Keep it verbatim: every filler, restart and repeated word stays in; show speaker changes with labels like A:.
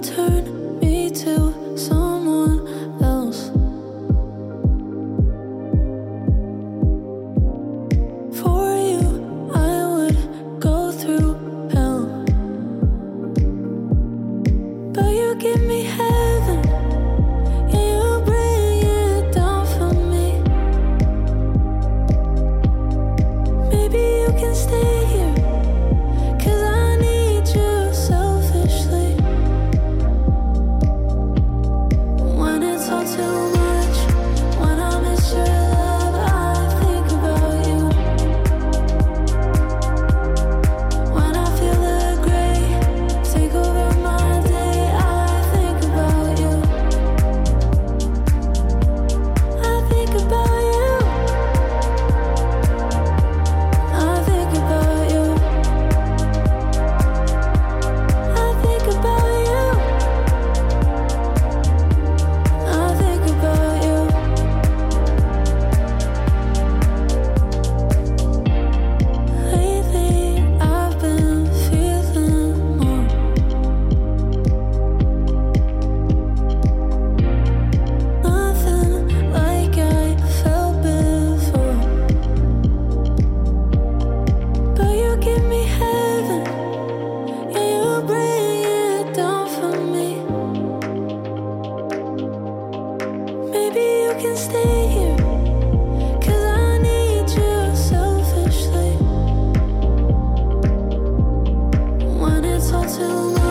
A: turn me to someone else. For you, I would go through hell. But you give me heaven, and you bring it down for me. Maybe you can stay here, 'cause I need you selfishly. When it's all too much, when I miss your love, I think about you. When I feel the gray take over my day, I think about you. I think about you. I think about you. I think about you. I think about you. Lately I've been feeling more. Nothing like I felt before. But you give me heaven, and you bring it down for me. Maybe you can stay here, 'cause I need you selfishly. When it's all too much,